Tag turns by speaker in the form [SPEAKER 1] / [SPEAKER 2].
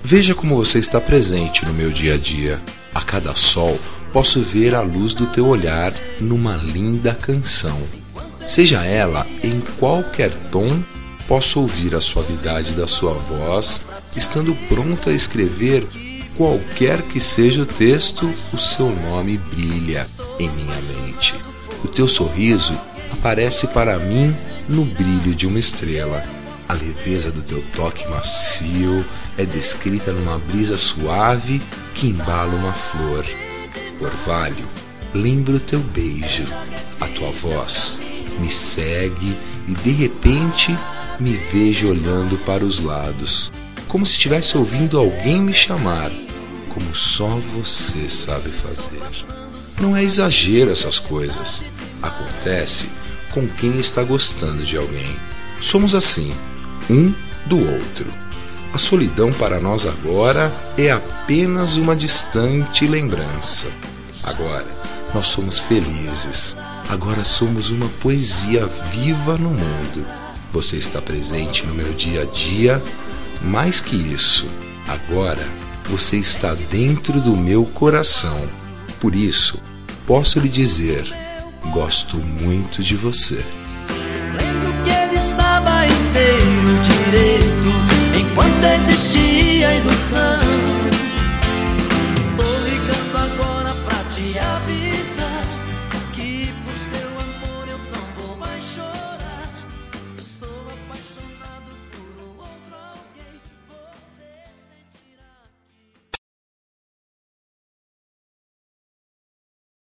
[SPEAKER 1] Veja como você está presente no meu dia a dia. A cada sol, posso ver a luz do teu olhar numa linda canção. Seja ela em qualquer tom, posso ouvir a suavidade da sua voz, estando pronto a escrever qualquer que seja o texto, o seu nome brilha em minha mente. O teu sorriso aparece para mim no brilho de uma estrela. A leveza do teu toque macio é descrita numa brisa suave que embala uma flor. Orvalho, lembro o teu beijo, a tua voz me segue e de repente me vejo olhando para os lados, como se estivesse ouvindo alguém me chamar, como só você sabe fazer. Não é exagero essas coisas, acontece com quem está gostando de alguém. Somos assim, um do outro. A solidão para nós agora é apenas uma distante lembrança. Agora nós somos felizes. Agora somos uma poesia viva no mundo. Você está presente no meu dia a dia. Mais que isso, agora você está dentro do meu coração. Por isso, posso lhe dizer, gosto muito de você.
[SPEAKER 2] Lembro que ele estava inteiro direito enquanto existia a ilusão.